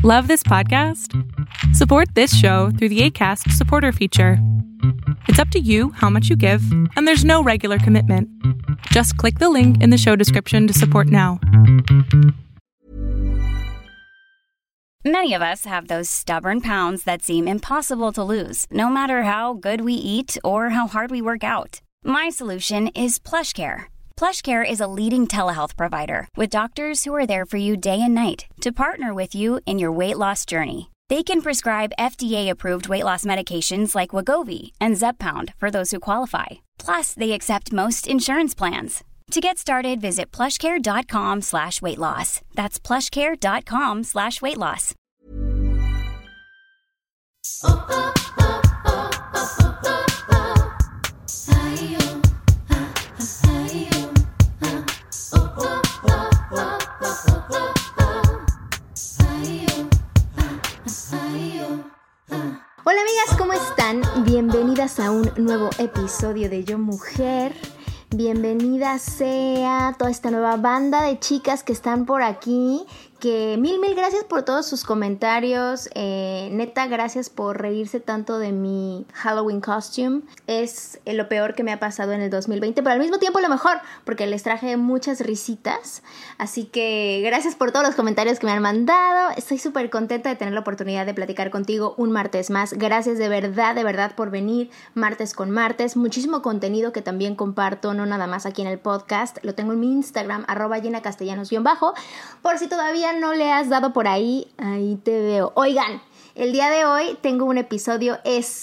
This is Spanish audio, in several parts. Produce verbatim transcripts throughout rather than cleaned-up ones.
Love this podcast? Support this show through the Acast supporter feature. It's up to you how much you give, and there's no regular commitment. Just click the link in the show description to support now. Many of us have those stubborn pounds that seem impossible to lose, no matter how good we eat or how hard we work out. My solution is PlushCare. PlushCare is a leading telehealth provider with doctors who are there for you day and night to partner with you in your weight loss journey. They can prescribe F D A-approved weight loss medications like Wegovy and Zepbound for those who qualify. Plus, they accept most insurance plans. To get started, visit plushcare.com slash weight loss. That's plushcare.com slash weight loss. Hola amigas, ¿cómo están? Bienvenidas a un nuevo episodio de Yo Mujer. Bienvenida sea toda esta nueva banda de chicas que están por aquí. Que mil, mil gracias por todos sus comentarios. Eh, neta, gracias por reírse tanto de mi Halloween costume. Es lo peor que me ha pasado en el dos mil veinte, pero al mismo tiempo lo mejor, porque les traje muchas risitas. Así que gracias por todos los comentarios que me han mandado. Estoy súper contenta de tener la oportunidad de platicar contigo un martes más. Gracias de verdad, de verdad por venir martes con martes. Muchísimo contenido que también comparto, no nada más aquí en el podcast. Lo tengo en mi Instagram, arroba llena castellanos guión bajo. Por si todavía no le has dado por ahí, ahí te veo. Oigan, el día de hoy tengo un episodio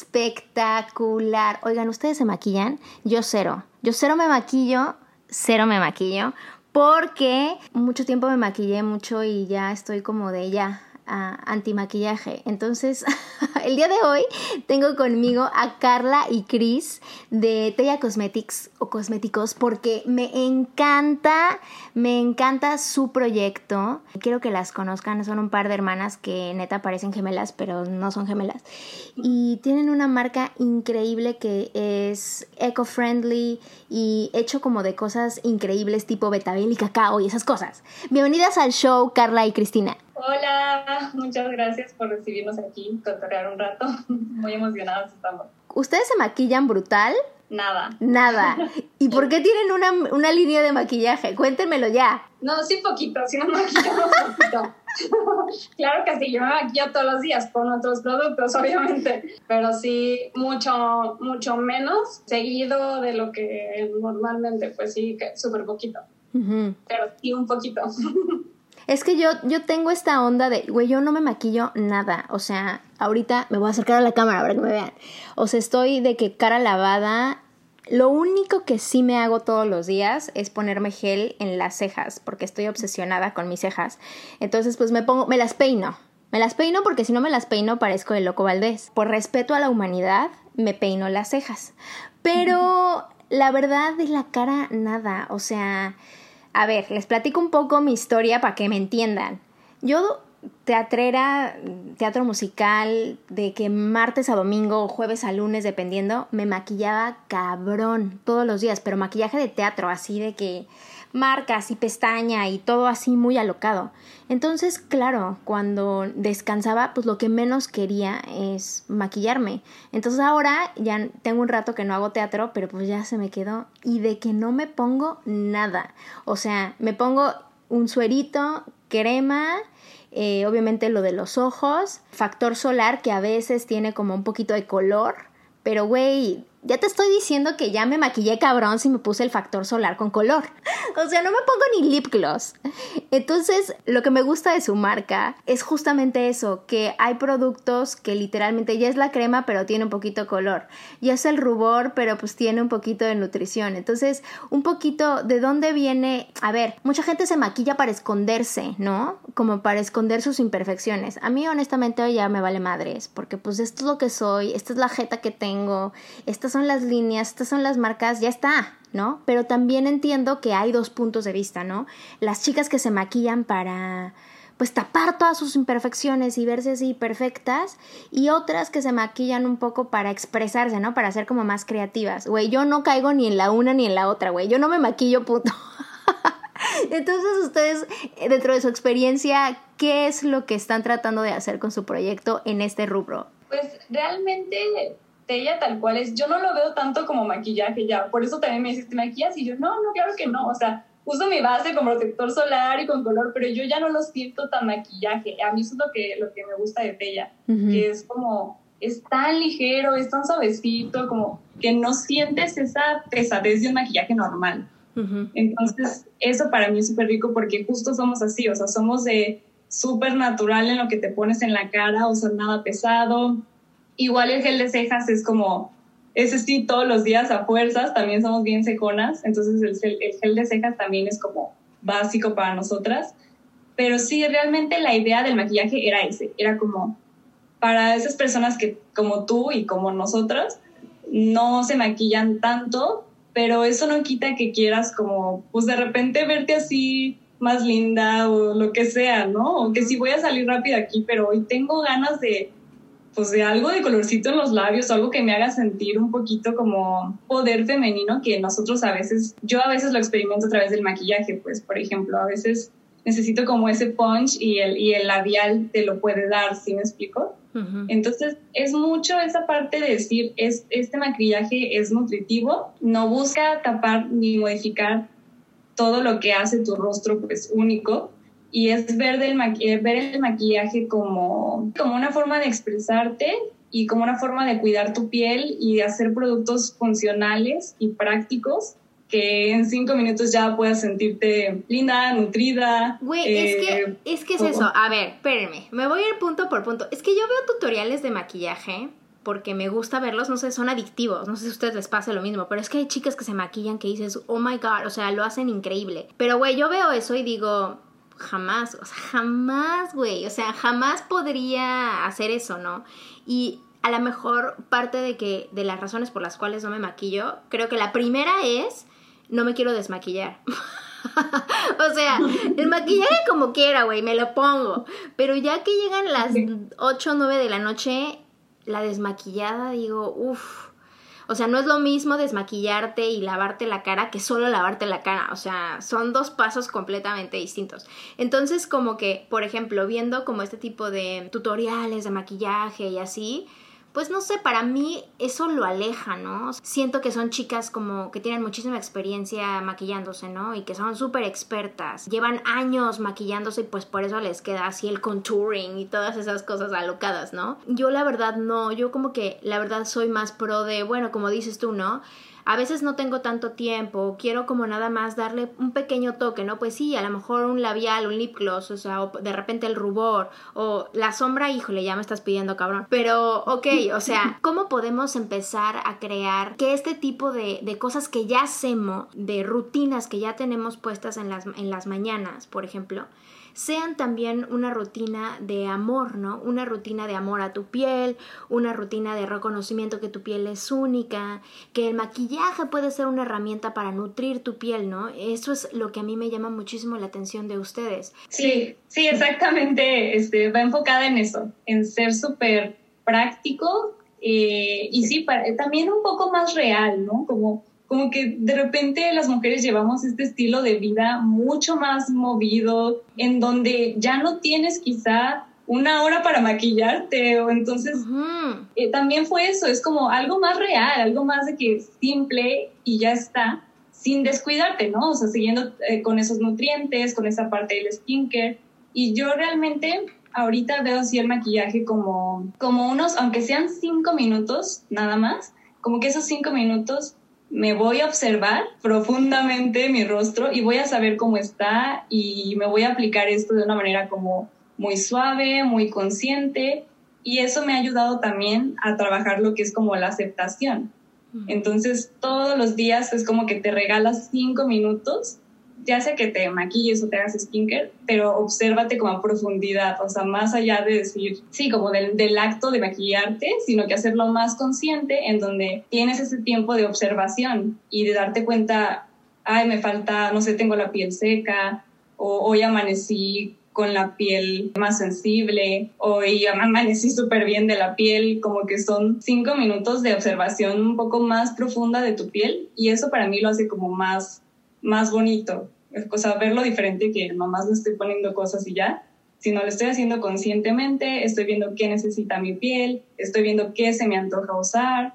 espectacular. Oigan, ¿ustedes se maquillan? Yo cero. Yo cero me maquillo, cero me maquillo, porque mucho tiempo me maquillé mucho y ya estoy como de ya uh, antimaquillaje. Entonces, el día de hoy tengo conmigo a Carla y Chris de Tella Cosmetics o Cosméticos, porque me encanta, me encanta su proyecto. Quiero que las conozcan, son un par de hermanas que neta parecen gemelas, pero no son gemelas. Y tienen una marca increíble que es eco-friendly y hecho como de cosas increíbles tipo betabel y cacao y esas cosas. Bienvenidas al show, Carla y Cristina. Hola, muchas gracias por recibirnos aquí, cotorrear un rato. Muy emocionados estamos. ¿Ustedes se maquillan brutal? Nada. Nada. ¿Y por qué tienen una, una línea de maquillaje? Cuéntenmelo ya. No, sí poquito, sí nos maquillamos poquito. Claro que sí, yo me maquillo todos los días con otros productos, obviamente. Pero sí, mucho, mucho menos seguido de lo que normalmente, pues sí, que súper poquito. Uh-huh. Pero sí, un poquito. Es que yo, yo tengo esta onda de, güey, yo no me maquillo nada. O sea, ahorita me voy a acercar a la cámara para que me vean. O sea, estoy de que cara lavada. Lo único que sí me hago todos los días es ponerme gel en las cejas, porque estoy obsesionada con mis cejas. Entonces, pues me pongo, me las peino. Me las peino porque si no me las peino parezco el Loco Valdés. Por respeto a la humanidad, me peino las cejas. Pero la verdad de la cara, nada. O sea, a ver, les platico un poco mi historia para que me entiendan. Yo, teatrera, teatro musical, de que martes a domingo o jueves a lunes, dependiendo, me maquillaba cabrón todos los días, pero maquillaje de teatro, así de que marcas y pestaña y todo así muy alocado. Entonces, claro, cuando descansaba, pues lo que menos quería es maquillarme. Entonces ahora ya tengo un rato que no hago teatro, pero pues ya se me quedó. Y de que no me pongo nada. O sea, me pongo un suerito, crema, eh, obviamente lo de los ojos, factor solar que a veces tiene como un poquito de color. Pero güey, ya te estoy diciendo que ya me maquillé cabrón si me puse el factor solar con color. O sea, no me pongo ni lip gloss. Entonces, lo que me gusta de su marca es justamente eso, que hay productos que literalmente ya es la crema, pero tiene un poquito de color. Ya es el rubor, pero pues tiene un poquito de nutrición. Entonces, un poquito de dónde viene. A ver, mucha gente se maquilla para esconderse, ¿no? Como para esconder sus imperfecciones. A mí, honestamente, hoy ya me vale madres, porque pues esto es lo que soy, esta es la jeta que tengo, estas son las líneas, estas son las marcas, ya está, ¿no? Pero también entiendo que hay dos puntos de vista, ¿no? Las chicas que se maquillan para, pues, tapar todas sus imperfecciones y verse así perfectas, y otras que se maquillan un poco para expresarse, ¿no? Para ser como más creativas. Güey, yo no caigo ni en la una ni en la otra, güey. Yo no me maquillo, puto. Entonces, ustedes, dentro de su experiencia, ¿qué es lo que están tratando de hacer con su proyecto en este rubro? Pues realmente ella tal cual es, yo no lo veo tanto como maquillaje ya, por eso también me dices, ¿te maquillas? Y yo, no, no, claro que no, o sea, uso mi base con protector solar y con color, pero yo ya no lo siento tan maquillaje. A mí eso es lo que, lo que me gusta de Tella, uh-huh. que es como, es tan ligero, es tan suavecito, como que no sientes esa pesadez de un maquillaje normal. Uh-huh. Entonces, eso para mí es súper rico porque justo somos así, o sea, somos de súper natural en lo que te pones en la cara, o sea, nada pesado. Igual el gel de cejas es como, ese sí, todos los días a fuerzas, también somos bien seconas, entonces el gel, el gel de cejas también es como básico para nosotras. Pero sí, realmente la idea del maquillaje era ese, era como para esas personas que, como tú y como nosotras, no se maquillan tanto, pero eso no quita que quieras como, pues de repente verte así más linda o lo que sea, ¿no? O que sí voy a salir rápido aquí, pero hoy tengo ganas de, pues de algo de colorcito en los labios, algo que me haga sentir un poquito como poder femenino, que nosotros a veces, yo a veces lo experimento a través del maquillaje, pues, por ejemplo, a veces necesito como ese punch y el, y el labial te lo puede dar, ¿sí me explico? Uh-huh. Entonces, es mucho esa parte de decir, es, este maquillaje es nutritivo, no busca tapar ni modificar todo lo que hace tu rostro, pues, único, y es ver, del maqui- ver el maquillaje como, como una forma de expresarte y como una forma de cuidar tu piel y de hacer productos funcionales y prácticos que en cinco minutos ya puedas sentirte linda, nutrida. Güey, eh, es que es que es eso. A ver, espérenme, me voy a ir punto por punto. Es que yo veo tutoriales de maquillaje porque me gusta verlos, no sé, son adictivos. No sé si a ustedes les pasa lo mismo, pero es que hay chicas que se maquillan que dices, oh my God, o sea, lo hacen increíble. Pero, güey, yo veo eso y digo, jamás, o sea, jamás, güey, o sea, jamás podría hacer eso, ¿no? Y a lo mejor parte de que de las razones por las cuales no me maquillo, creo que la primera es no me quiero desmaquillar. O sea, el maquillaje como quiera, güey, me lo pongo. Pero ya que llegan las ocho o nueve de la noche, la desmaquillada, digo, uff. O sea, no es lo mismo desmaquillarte y lavarte la cara que solo lavarte la cara. O sea, son dos pasos completamente distintos. Entonces, como que, por ejemplo, viendo como este tipo de tutoriales de maquillaje y así, pues no sé, para mí eso lo aleja, ¿no? Siento que son chicas como que tienen muchísima experiencia maquillándose, ¿no? Y que son súper expertas. Llevan años maquillándose y pues por eso les queda así el contouring y todas esas cosas alocadas, ¿no? Yo la verdad no, yo como que la verdad soy más pro de, bueno, como dices tú, ¿no? A veces no tengo tanto tiempo, quiero como nada más darle un pequeño toque, ¿no? Pues sí, a lo mejor un labial, un lip gloss, o sea, o de repente el rubor, o la sombra, híjole, ya me estás pidiendo, cabrón. Pero, ok, o sea, ¿cómo podemos empezar a crear que este tipo de, de cosas que ya hacemos, de rutinas que ya tenemos puestas en las, en las mañanas, por ejemplo, sean también una rutina de amor, ¿no? Una rutina de amor a tu piel, una rutina de reconocimiento que tu piel es única, que el maquillaje puede ser una herramienta para nutrir tu piel, ¿no? Eso es lo que a mí me llama muchísimo la atención de ustedes. Sí, sí, exactamente. Este, va enfocada en eso, en ser súper práctico eh, y sí, para, también un poco más real, ¿no? Como Como que de repente las mujeres llevamos este estilo de vida mucho más movido, en donde ya no tienes quizá una hora para maquillarte, o entonces uh-huh. eh, también fue eso, es como algo más real, algo más de que simple y ya está, sin descuidarte, ¿no? O sea, siguiendo eh, con esos nutrientes, con esa parte del skincare. Y yo realmente ahorita veo así el maquillaje como, como unos, aunque sean cinco minutos nada más, como que esos cinco minutos me voy a observar profundamente mi rostro y voy a saber cómo está y me voy a aplicar esto de una manera como muy suave, muy consciente, y eso me ha ayudado también a trabajar lo que es como la aceptación. Entonces todos los días es como que te regalas cinco minutos, ya sea que te maquilles o te hagas skincare, pero obsérvate como a profundidad, o sea, más allá de decir, sí, como del, del acto de maquillarte, sino que hacerlo más consciente, en donde tienes ese tiempo de observación y de darte cuenta, ay, me falta, no sé, tengo la piel seca, o hoy amanecí con la piel más sensible, hoy amanecí súper bien de la piel, como que son cinco minutos de observación un poco más profunda de tu piel, y eso para mí lo hace como más, más bonito. o sea, verlo diferente, que nomás le estoy poniendo cosas y ya, sino lo estoy haciendo conscientemente, estoy viendo qué necesita mi piel, estoy viendo qué se me antoja usar,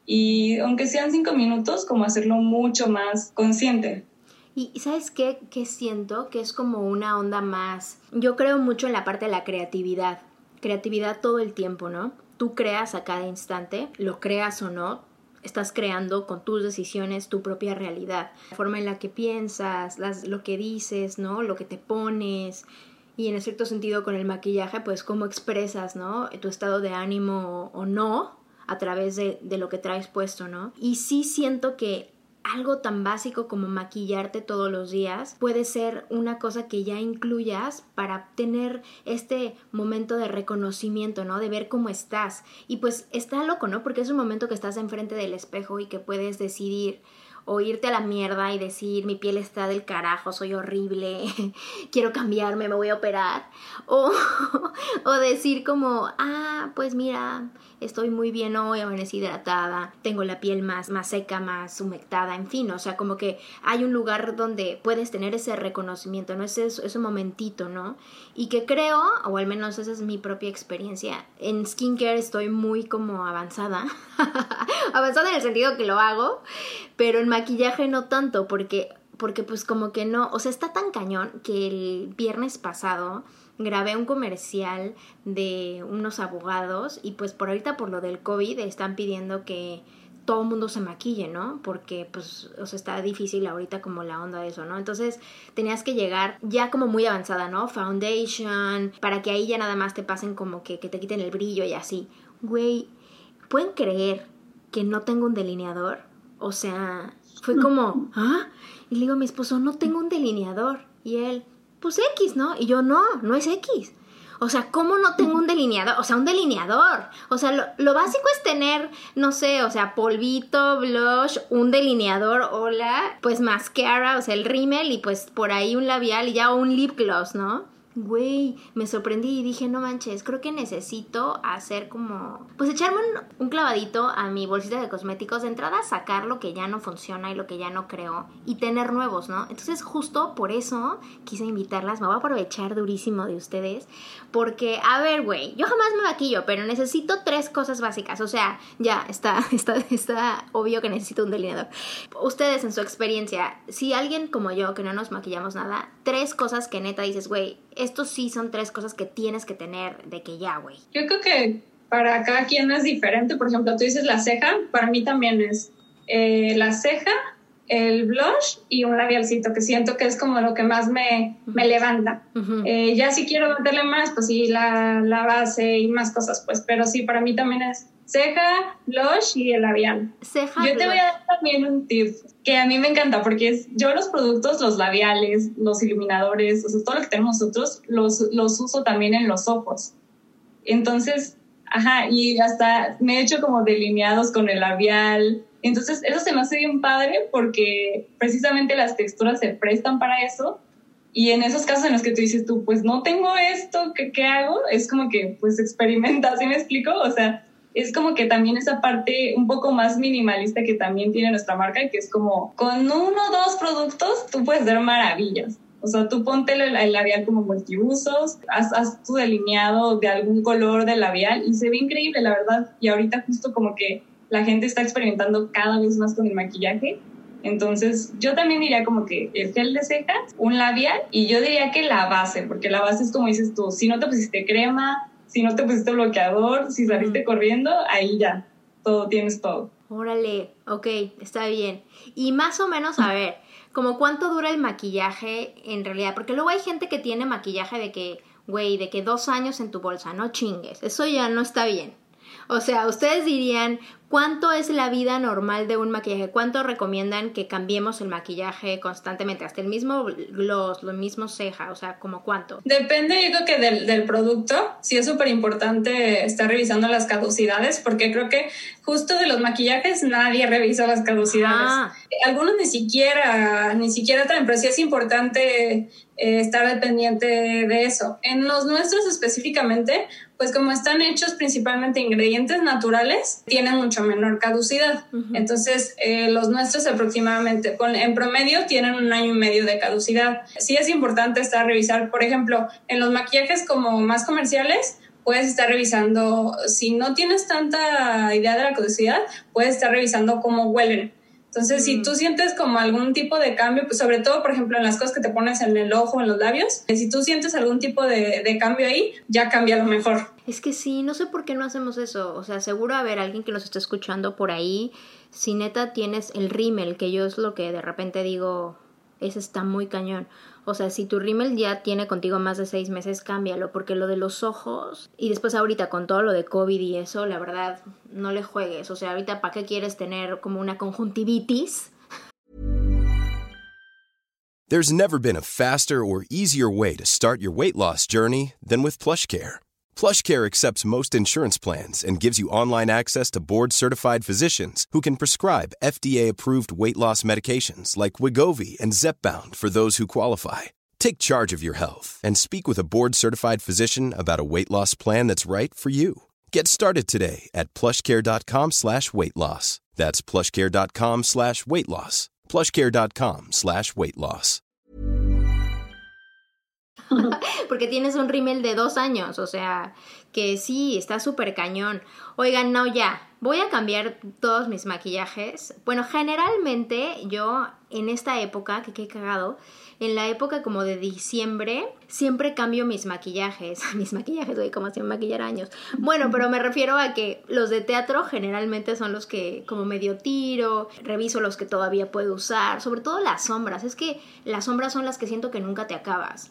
y aunque sean cinco minutos, como hacerlo mucho más consciente. Y ¿sabes qué? Que siento que es como una onda más... Yo creo mucho en la parte de la creatividad. Creatividad todo el tiempo, ¿no? Tú creas a cada instante, lo creas o no, estás creando con tus decisiones tu propia realidad. La forma en la que piensas, las, lo que dices, ¿no? Lo que te pones. Y en cierto sentido con el maquillaje, pues cómo expresas, ¿no? Tu estado de ánimo o, o no a través de, de lo que traes puesto, ¿no? Y sí siento que algo tan básico como maquillarte todos los días puede ser una cosa que ya incluyas para tener este momento de reconocimiento, ¿no? De ver cómo estás. Y pues está loco, ¿no? Porque es un momento que estás enfrente del espejo y que puedes decidir o irte a la mierda y decir mi piel está del carajo, soy horrible, quiero cambiarme, me voy a operar. O, o decir como, ah, pues mira, estoy muy bien hoy, amanecí hidratada, tengo la piel más, más seca, más humectada, en fin, o sea, como que hay un lugar donde puedes tener ese reconocimiento, ¿no? Ese, ese momentito, ¿no? Y que creo, o al menos esa es mi propia experiencia, en skincare estoy muy como avanzada, avanzada en el sentido que lo hago, pero en maquillaje no tanto, porque, porque pues como que no, o sea, está tan cañón que el viernes pasado grabé un comercial de unos abogados y pues por ahorita por lo del COVID están pidiendo que todo el mundo se maquille, ¿no? Porque pues, o sea, está difícil ahorita como la onda de eso, ¿no? Entonces tenías que llegar ya como muy avanzada, ¿no? Foundation, para que ahí ya nada más te pasen como que, que te quiten el brillo y así. Güey, ¿pueden creer que no tengo un delineador? O sea, fue como, ¿ah? Y le digo a mi esposo, no tengo un delineador. Y él, pues X, ¿no? Y yo, no, no es X. O sea, ¿cómo no tengo un delineador? O sea, un delineador. O sea, lo, lo básico es tener, no sé, o sea, polvito, blush, un delineador, hola, pues mascara, o sea, el rímel y pues por ahí un labial y ya un lip gloss, ¿no? Güey, me sorprendí y dije, no manches, creo que necesito hacer como... Pues echarme un, un clavadito a mi bolsita de cosméticos, de entrada sacar lo que ya no funciona y lo que ya no creo y tener nuevos, ¿no? Entonces justo por eso quise invitarlas, me voy a aprovechar durísimo de ustedes, porque, a ver, güey, yo jamás me maquillo, pero necesito tres cosas básicas, o sea, ya, está, está, está obvio que necesito un delineador. Ustedes en su experiencia, si alguien como yo, que no nos maquillamos nada, tres cosas que neta dices, güey, estos sí son tres cosas que tienes que tener de que ya, güey. Yo creo que para cada quien es diferente. Por ejemplo, tú dices la ceja, para mí también es eh, la ceja, el blush y un labialcito, que siento que es como lo que más me, uh-huh. me levanta. Uh-huh. Eh, ya si quiero meterle más, pues sí, la, la base y más cosas, pues. Pero sí, para mí también es ceja, blush y el labial. Ceja, Yo te blush. voy a dar también un tip que a mí me encanta, porque es, yo los productos, los labiales, los iluminadores, o sea, todo lo que tenemos nosotros, los, los uso también en los ojos. Entonces, ajá, y hasta me he hecho como delineados con el labial. Entonces, eso se me hace bien padre porque precisamente las texturas se prestan para eso. Y en esos casos en los que tú dices tú, pues no tengo esto, ¿qué, qué hago? Es como que, pues experimenta, ¿sí me explico? O sea, es como que también esa parte un poco más minimalista que también tiene nuestra marca, que es como con uno o dos productos tú puedes ver maravillas. O sea, tú ponte el, el labial como multiusos, haz, haz tu delineado de algún color del labial y se ve increíble, la verdad. Y ahorita justo como que la gente está experimentando cada vez más con el maquillaje. Entonces, yo también diría como que el gel de cejas, un labial y yo diría que la base, porque la base es como dices tú, si no te pusiste crema, si no te pusiste bloqueador, si saliste mm. corriendo, ahí ya, todo, tienes todo. Órale, ok, está bien. Y más o menos, a ver, como cuánto dura el maquillaje en realidad, porque luego hay gente que tiene maquillaje de que, güey, de que dos años en tu bolsa, no chingues, eso ya no está bien. O sea, ustedes dirían, ¿cuánto es la vida normal de un maquillaje? ¿Cuánto recomiendan que cambiemos el maquillaje constantemente? Hasta el mismo gloss, lo mismo ceja, o sea, ¿como cuánto? Depende, yo creo que del, del producto. Sí es súper importante estar revisando las caducidades, porque creo que justo de los maquillajes nadie revisa las caducidades. Ah. Algunos ni siquiera, ni siquiera traen, pero sí es importante eh, estar dependiente de eso. En los nuestros específicamente, pues como están hechos principalmente ingredientes naturales, tienen mucho mucho menor caducidad. Uh-huh. Entonces, eh, los nuestros aproximadamente, con, en promedio, tienen un año y medio de caducidad. Sí es importante estar revisar, por ejemplo, en los maquillajes como más comerciales, puedes estar revisando, si no tienes tanta idea de la caducidad, puedes estar revisando cómo huelen. Entonces, mm. si tú sientes como algún tipo de cambio, pues sobre todo, por ejemplo, en las cosas que te pones en el ojo, en los labios, si tú sientes algún tipo de, de cambio ahí, ya cambia lo mejor. Es que sí, no sé por qué no hacemos eso. O sea, seguro a ver, alguien que nos está escuchando por ahí, si neta tienes el rímel, que yo es lo que de repente digo, ese está muy cañón. O sea, si tu rímel ya tiene contigo más de seis meses, cámbialo, porque lo de los ojos, y después ahorita con todo lo de COVID y eso, la verdad, no le juegues. O sea, ahorita, ¿para qué quieres tener como una conjuntivitis? There's never been a faster or easier way to start your weight loss journey than with PlushCare. PlushCare accepts most insurance plans and gives you online access to board-certified physicians who can prescribe F D A-approved weight loss medications like Wegovy and Zepbound for those who qualify. Take charge of your health and speak with a board-certified physician about a weight loss plan that's right for you. Get started today at plushcare.com slash weight loss. That's plushcare.com slash weight loss. plushcare.com slash weight loss. Porque tienes un rímel de dos años, o sea, que sí, está súper cañón. Oigan, no, ya, voy a cambiar todos mis maquillajes. Bueno, generalmente yo en esta época, que qué cagado, en la época como de diciembre, siempre cambio mis maquillajes. Mis maquillajes, güey, como si me maquillara años. Bueno, pero me refiero a que los de teatro generalmente son los que como medio tiro, reviso los que todavía puedo usar, sobre todo las sombras. Es que las sombras son las que siento que nunca te acabas.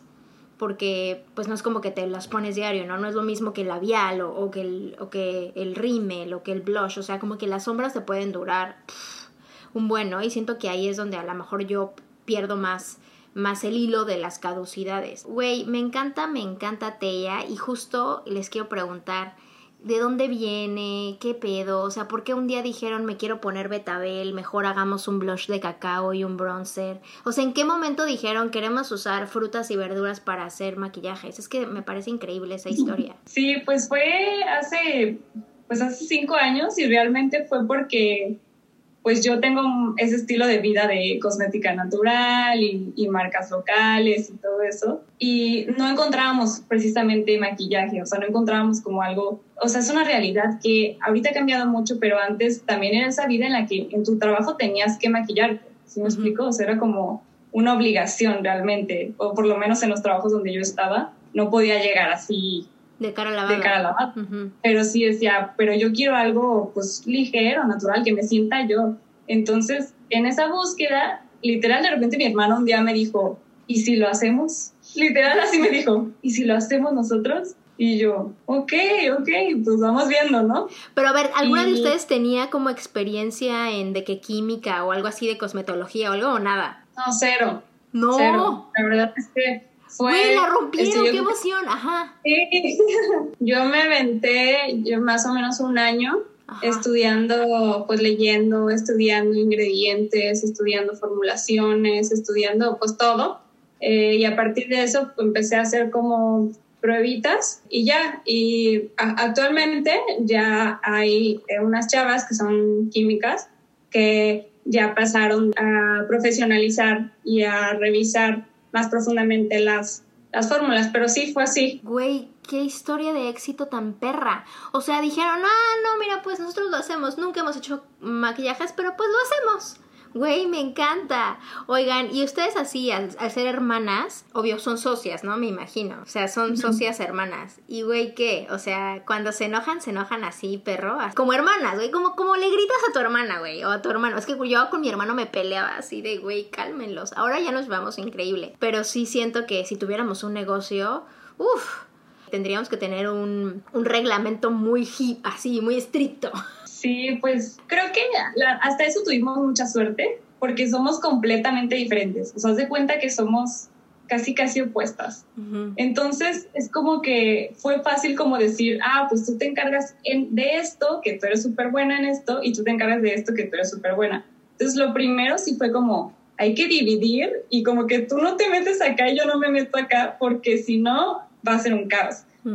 Porque pues no es como que te las pones diario, ¿no? No es lo mismo que el labial o, o, que, el, o que el rímel o que el blush. O sea, como que las sombras te pueden durar pff, un buen, ¿no? Y siento que ahí es donde a lo mejor yo pierdo más, más el hilo de las caducidades. Güey, me encanta, me encanta Teia. Y justo les quiero preguntar, ¿de dónde viene? ¿Qué pedo? O sea, ¿por qué un día dijeron me quiero poner betabel? Mejor hagamos un blush de cacao y un bronzer. O sea, ¿en qué momento dijeron queremos usar frutas y verduras para hacer maquillajes? Es que me parece increíble esa historia. Sí, pues fue hace, pues hace cinco años y realmente fue porque pues yo tengo ese estilo de vida de cosmética natural y, y marcas locales y todo eso. Y no encontrábamos precisamente maquillaje, o sea, no encontrábamos como algo... O sea, es una realidad que ahorita ha cambiado mucho, pero antes también era esa vida en la que en tu trabajo tenías que maquillarte, ¿sí me uh-huh. explico? O sea, era como una obligación realmente, o por lo menos en los trabajos donde yo estaba, no podía llegar así... De cara lavada. De cara lavada. Uh-huh. Pero sí decía, pero yo quiero algo pues ligero, natural, que me sienta yo. Entonces, en esa búsqueda, literal, de repente mi hermano un día me dijo, ¿y si lo hacemos? Literal, así me dijo, ¿y si lo hacemos nosotros? Y yo, ok, ok, pues vamos viendo, ¿no? Pero a ver, ¿alguna y... de ustedes tenía como experiencia en de que química o algo así de cosmetología o algo o nada? No, cero. No. Cero. La verdad es que fue... Güey, la rompieron, este, yo... qué emoción, ajá. Sí. Yo me aventé yo más o menos un año ajá. estudiando, pues leyendo, estudiando ingredientes, estudiando formulaciones, estudiando pues todo. Eh, y a partir de eso pues, empecé a hacer como pruebitas y ya. Y a- actualmente ya hay unas chavas que son químicas que ya pasaron a profesionalizar y a revisar más profundamente las, las fórmulas, pero sí fue así. Güey, qué historia de éxito tan perra. O sea, dijeron, ah, no, mira, pues nosotros lo hacemos. Nunca hemos hecho maquillajes, pero pues lo hacemos. Güey, me encanta. Oigan, y ustedes así, al, al ser hermanas, obvio, son socias, ¿no? Me imagino. O sea, son socias hermanas. Y, güey, ¿qué? O sea, cuando se enojan, se enojan así, perro. Así, como hermanas, güey. Como, como le gritas a tu hermana, güey. O a tu hermano. Es que yo con mi hermano me peleaba así de, güey, cálmenlos. Ahora ya nos vamos increíble. Pero sí siento que si tuviéramos un negocio, uff, tendríamos que tener un, un reglamento muy hip, así, muy estricto. Sí, pues creo que la, hasta eso tuvimos mucha suerte porque somos completamente diferentes. O sea, haz de cuenta que somos casi, casi opuestas. Uh-huh. Entonces, es como que fue fácil como decir, ah, pues tú te encargas en, de esto, que tú eres súper buena en esto, y tú te encargas de esto, que tú eres súper buena. Entonces, lo primero sí fue como, hay que dividir y como que tú no te metes acá y yo no me meto acá porque si no, va a ser un caos. Uh-huh.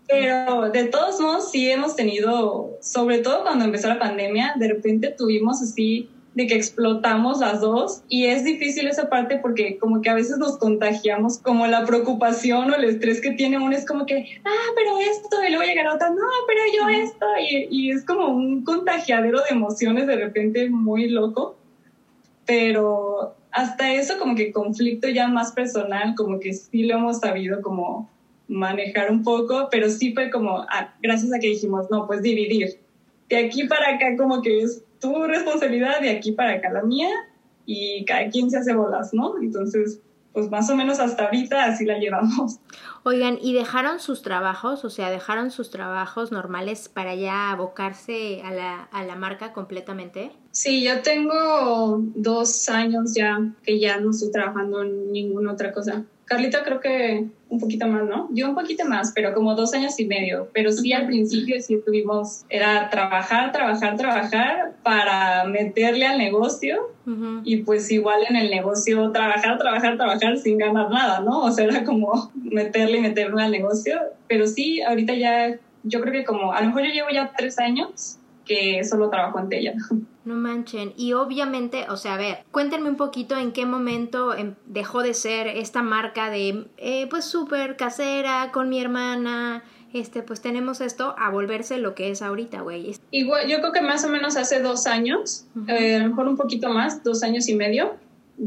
Pero de todos modos sí hemos tenido, sobre todo cuando empezó la pandemia, de repente tuvimos así de que explotamos las dos y es difícil esa parte porque como que a veces nos contagiamos, como la preocupación o el estrés que tiene uno es como que, ah, pero esto, y luego llega otra, no, pero yo esto, y, y es como un contagiadero de emociones de repente muy loco, pero hasta eso como que conflicto ya más personal, como que sí lo hemos sabido como manejar un poco, pero sí fue como, ah, gracias a que dijimos, no, pues dividir. De aquí para acá como que es tu responsabilidad, de aquí para acá la mía, y cada quien se hace bolas, ¿no? Entonces, pues más o menos hasta ahorita así la llevamos. Oigan, ¿y dejaron sus trabajos? O sea, ¿dejaron sus trabajos normales para ya abocarse a la, a la marca completamente? Sí, yo tengo dos años ya que ya no estoy trabajando en ninguna otra cosa. Carlita creo que un poquito más, ¿no? Yo un poquito más, pero como dos años y medio. Pero sí, al principio sí tuvimos, era trabajar, trabajar, trabajar para meterle al negocio. Uh-huh. Y pues igual en el negocio trabajar, trabajar, trabajar sin ganar nada, ¿no? O sea, era como meterle y meterle al negocio. Pero sí, ahorita ya, yo creo que como, a lo mejor yo llevo ya tres años que solo trabajo en Tella. No manchen. Y obviamente, o sea, a ver, cuéntenme un poquito en qué momento em, dejó de ser esta marca de, eh, pues, súper casera, con mi hermana, este, pues tenemos esto, a volverse lo que es ahorita, güey. Igual, yo creo que más o menos hace dos años, uh-huh. eh, a lo mejor un poquito más, dos años y medio,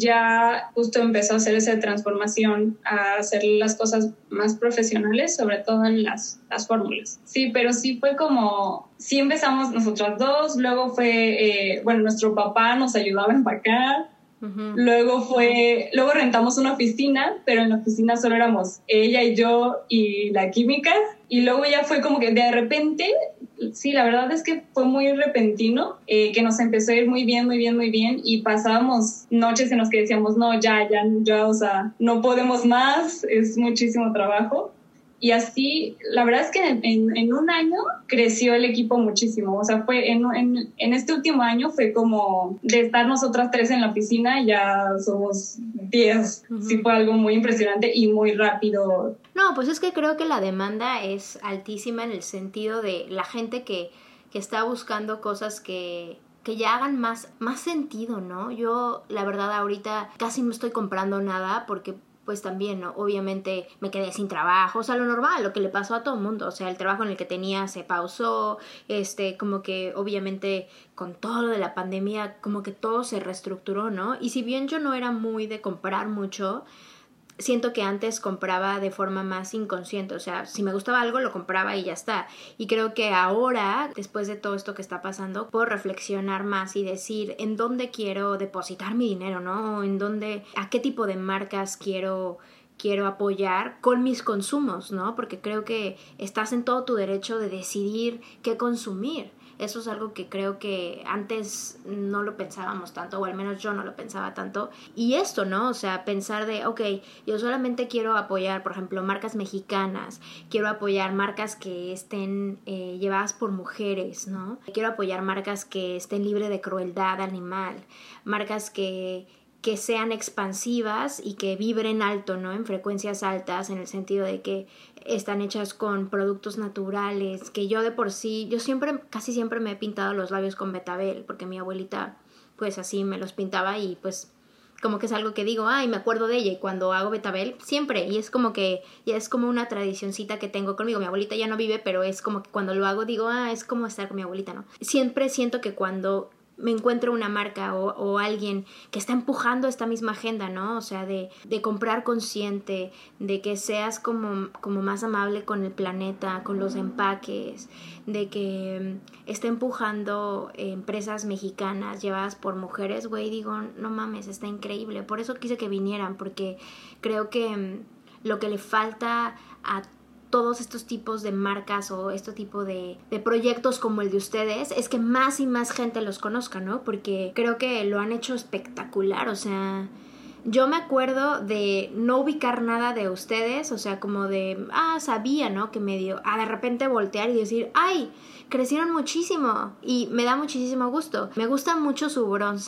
ya justo empezó a hacer esa transformación, a hacer las cosas más profesionales, sobre todo en las, las fórmulas. Sí, pero sí fue como, sí empezamos nosotras dos, luego fue, eh, bueno, nuestro papá nos ayudaba a empacar, uh-huh. luego fue, luego rentamos una oficina, pero en la oficina solo éramos ella y yo y la química, y luego ya fue como que de repente, sí, la verdad es que fue muy repentino, eh, que nos empezó a ir muy bien, muy bien, muy bien, y pasábamos noches en las que decíamos, no, ya, ya, ya, o sea, no podemos más, es muchísimo trabajo. Y así, la verdad es que en, en, en un año creció el equipo muchísimo. O sea, fue en, en, en este último año fue como de estar nosotras tres en la oficina, ya somos diez. Uh-huh. Sí, fue algo muy impresionante y muy rápido. No, pues es que creo que la demanda es altísima en el sentido de la gente que, que está buscando cosas que... que ya hagan más, más sentido, ¿no? Yo, la verdad, ahorita casi no estoy comprando nada porque... pues también, ¿no? Obviamente me quedé sin trabajo, o sea, lo normal, lo que le pasó a todo el mundo, o sea, el trabajo en el que tenía se pausó, este, como que obviamente con todo lo de la pandemia, como que todo se reestructuró, ¿no? Y si bien yo no era muy de comprar mucho, siento que antes compraba de forma más inconsciente, o sea, si me gustaba algo lo compraba y ya está. Y creo que ahora, después de todo esto que está pasando, puedo reflexionar más y decir en dónde quiero depositar mi dinero, ¿no? En dónde, a qué tipo de marcas quiero... quiero apoyar con mis consumos, ¿no? Porque creo que estás en todo tu derecho de decidir qué consumir. Eso es algo que creo que antes no lo pensábamos tanto, o al menos yo no lo pensaba tanto. Y esto, ¿no? O sea, pensar de, ok, yo solamente quiero apoyar, por ejemplo, marcas mexicanas, quiero apoyar marcas que estén eh, llevadas por mujeres, ¿no? Quiero apoyar marcas que estén libres de crueldad animal, marcas que... que sean expansivas y que vibren alto, ¿no? En frecuencias altas, en el sentido de que están hechas con productos naturales, que yo de por sí, yo siempre, casi siempre me he pintado los labios con betabel, porque mi abuelita, pues así me los pintaba y pues como que es algo que digo, ay, me acuerdo de ella, y cuando hago betabel, siempre, y es como que, ya es como una tradicioncita que tengo conmigo. Mi abuelita ya no vive, pero es como que cuando lo hago digo, ah, es como estar con mi abuelita, ¿no? Siempre siento que cuando me encuentro una marca o, o alguien que está empujando esta misma agenda, ¿no? O sea, de, de comprar consciente, de que seas como, como más amable con el planeta, con los empaques, de que esté empujando eh, empresas mexicanas llevadas por mujeres, güey, digo, no mames, está increíble. Por eso quise que vinieran, porque creo que um, lo que le falta a todos estos tipos de marcas o este tipo de, de proyectos como el de ustedes es que más y más gente los conozca, ¿no? Porque creo que lo han hecho espectacular, o sea, yo me acuerdo de no ubicar nada de ustedes, o sea, como de, ah, sabía, ¿no? Que medio, ah, de repente voltear y decir, ay, crecieron muchísimo y me da muchísimo gusto. Me gusta mucho su bronzer,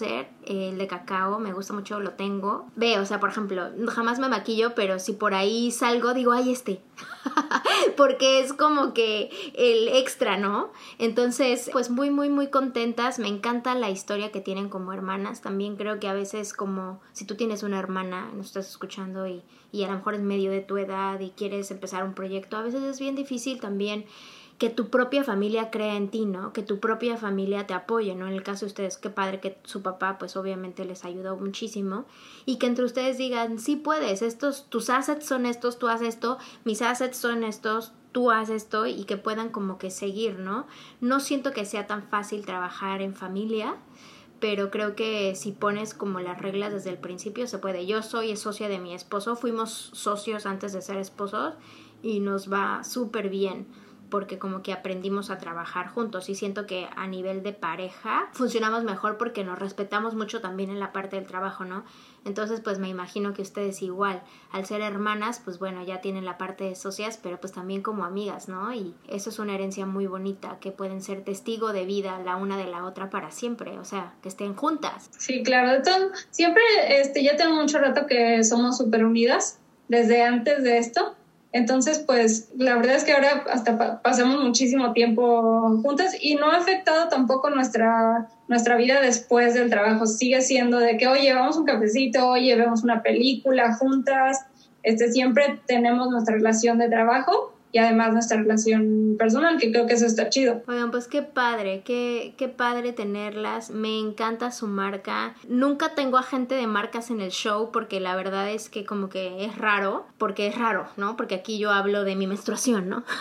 el de cacao, me gusta mucho, lo tengo. Ve, o sea, por ejemplo, jamás me maquillo, pero si por ahí salgo, digo, ay, este. Porque es como que el extra, ¿no? Entonces, pues muy, muy, muy contentas. Me encanta la historia que tienen como hermanas. También creo que a veces como si tú tienes una hermana, nos estás escuchando y, y a lo mejor es medio de tu edad y quieres empezar un proyecto, a veces es bien difícil también que tu propia familia crea en ti, ¿no? Que tu propia familia te apoye, ¿no? En el caso de ustedes, qué padre que su papá, pues obviamente les ayudó muchísimo. Y que entre ustedes digan, sí puedes, estos, tus assets son estos, tú haces esto, mis assets son estos, tú haces esto, y que puedan como que seguir, ¿no? No siento que sea tan fácil trabajar en familia, pero creo que si pones como las reglas desde el principio se puede. Yo soy socia de mi esposo, fuimos socios antes de ser esposos y nos va súper bien, porque como que aprendimos a trabajar juntos y siento que a nivel de pareja funcionamos mejor porque nos respetamos mucho también en la parte del trabajo, ¿no? Entonces pues me imagino que ustedes igual, al ser hermanas, pues bueno, ya tienen la parte de socias, pero pues también como amigas, ¿no? Y eso es una herencia muy bonita, que pueden ser testigo de vida la una de la otra para siempre, o sea, que estén juntas. Sí, claro, de todo, siempre, este, ya tengo mucho rato que somos súper unidas, desde antes de esto. Entonces, pues, la verdad es que ahora hasta pa- pasamos muchísimo tiempo juntas y no ha afectado tampoco nuestra, nuestra vida después del trabajo. Sigue siendo de que, oye, vamos a un cafecito, oye, vemos una película juntas. Este, siempre tenemos nuestra relación de trabajo y además nuestra relación personal, que creo que eso está chido. Oigan, pues qué padre, qué, qué padre tenerlas. Me encanta su marca. Nunca tengo a gente de marcas en el show porque la verdad es que como que es raro, porque es raro, ¿no? Porque aquí yo hablo de mi menstruación, ¿no?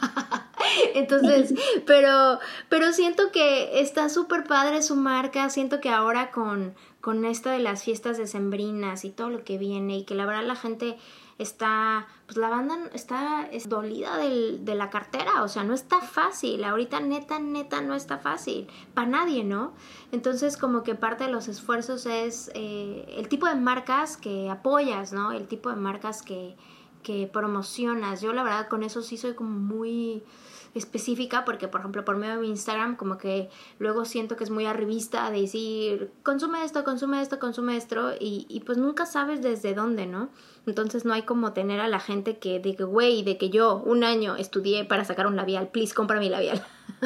Entonces, pero, pero siento que está súper padre su marca. Siento que ahora con, con esto de las fiestas decembrinas y todo lo que viene, y que la verdad la gente está, pues la banda está es dolida del, de la cartera, o sea, no está fácil, ahorita neta, neta no está fácil, para nadie, ¿no? Entonces como que parte de los esfuerzos es eh, el tipo de marcas que apoyas, ¿no? El tipo de marcas que, que promocionas. Yo la verdad con eso sí soy como muy específica, porque por ejemplo por medio de mi Instagram como que luego siento que es muy arribista de decir consume esto, consume esto, consume esto y, y pues nunca sabes desde dónde, ¿no? Entonces no hay como tener a la gente que diga, güey, de que yo un año estudié para sacar un labial, please compra mi labial.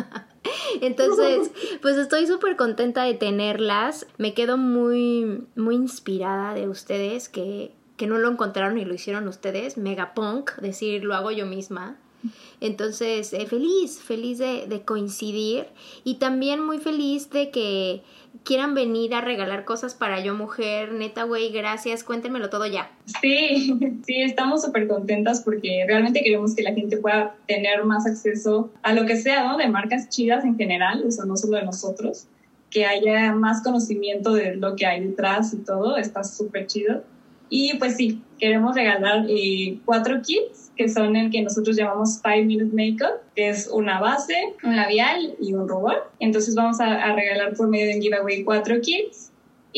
Entonces pues estoy súper contenta de tenerlas. Me quedo muy muy inspirada de ustedes, que, que no lo encontraron y lo hicieron ustedes. Megapunk, decir lo hago yo misma. Entonces, eh, feliz, feliz de, de coincidir, y también muy feliz de que quieran venir a regalar cosas para Yo Mujer. Neta, güey, gracias, cuéntenmelo todo ya. Sí, sí, estamos súper contentas porque realmente queremos que la gente pueda tener más acceso a lo que sea, ¿no? De marcas chidas en general, o sea, no solo de nosotros, que haya más conocimiento de lo que hay detrás y todo, está súper chido. Y pues sí, queremos regalar eh, cuatro kits, que son el que nosotros llamamos Five Minute Makeup, que es una base, un labial y un rubor. Entonces vamos a, a regalar por medio de un giveaway cuatro kits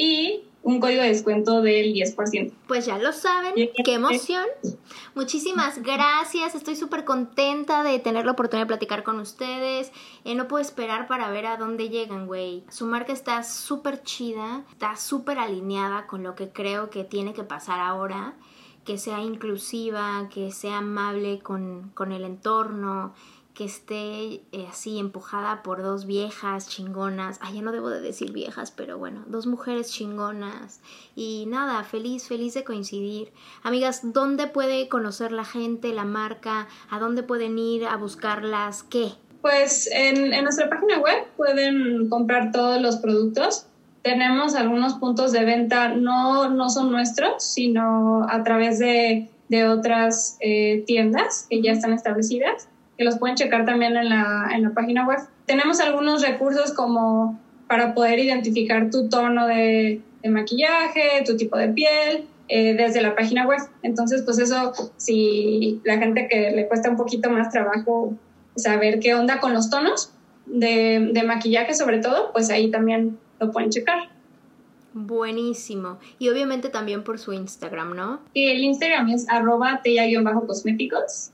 y un código de descuento del diez por ciento. Pues ya lo saben, qué emoción. Muchísimas gracias, estoy súper contenta de tener la oportunidad de platicar con ustedes. Eh, no puedo esperar para ver a dónde llegan, güey. Su marca está súper chida, está súper alineada con lo que creo que tiene que pasar ahora. Que sea inclusiva, que sea amable con, con el entorno, que esté eh, así empujada por dos viejas chingonas. Ay, ya no debo de decir viejas, pero bueno, dos mujeres chingonas. Y nada, feliz, feliz de coincidir. Amigas, ¿dónde puede conocer la gente, la marca? ¿A dónde pueden ir a buscarlas? ¿Qué? Pues en, en nuestra página web pueden comprar todos los productos. Tenemos algunos puntos de venta, no, no son nuestros, sino a través de, de otras eh, tiendas que ya están establecidas, que los pueden checar también en la, en la página web. Tenemos algunos recursos como para poder identificar tu tono de, de maquillaje, tu tipo de piel, eh, desde la página web. Entonces, pues eso, si la gente que le cuesta un poquito más trabajo saber qué onda con los tonos de, de maquillaje sobre todo, pues ahí también lo pueden checar. Buenísimo. Y obviamente también por su Instagram, ¿no? Y el Instagram es arroba teya-cosméticos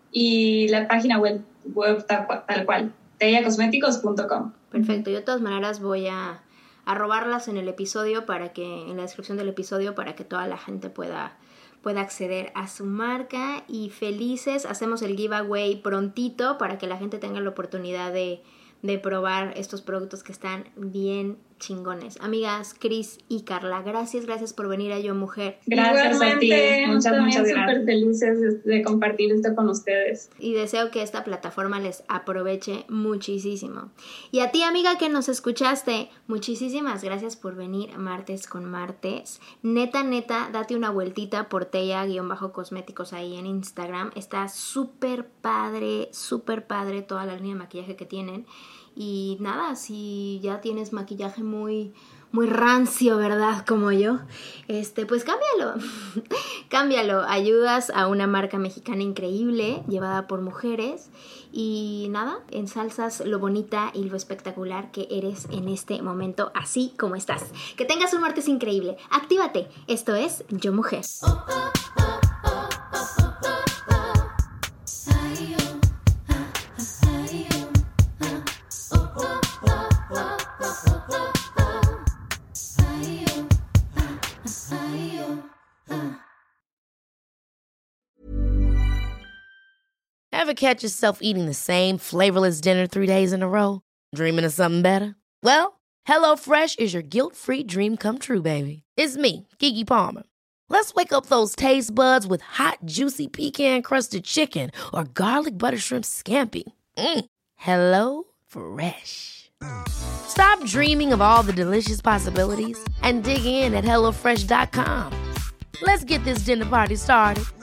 y la página web, web tal, tal cual, teya cosméticos punto com. Perfecto. Yo de todas maneras voy a, a robarlas en el episodio para que, en la descripción del episodio, para que toda la gente pueda, pueda acceder a su marca. Y felices, hacemos el giveaway prontito para que la gente tenga la oportunidad de, de probar estos productos que están bien chingones. Amigas, Cris y Carla, gracias, gracias por venir a Yo Mujer. Gracias a ti, muchas, muchas gracias. Súper felices de compartir esto con ustedes. Y deseo que esta plataforma les aproveche muchísimo. Y a ti, amiga, que nos escuchaste, muchísimas gracias por venir martes con martes. Neta, neta, date una vueltita por Teya-cosméticos ahí en Instagram. Está súper padre, súper padre toda la línea de maquillaje que tienen. Y nada, si ya tienes maquillaje muy, muy rancio, ¿verdad? Como yo, este, pues cámbialo. Cámbialo. Ayudas a una marca mexicana increíble, llevada por mujeres. Y nada, ensalzas lo bonita y lo espectacular que eres en este momento, así como estás. Que tengas un martes increíble. Actívate. Esto es Yo Mujer. Oh, oh, oh, oh, oh, oh, oh, oh. Ay, oh. Ever catch yourself eating the same flavorless dinner three days in a row? Dreaming of something better? Well, HelloFresh is your guilt-free dream come true, baby. It's me, Keke Palmer. Let's wake up those taste buds with hot, juicy pecan-crusted chicken or garlic butter shrimp scampi. Mm. Hello Fresh. Stop dreaming of all the delicious possibilities and dig in at hello fresh dot com. Let's get this dinner party started.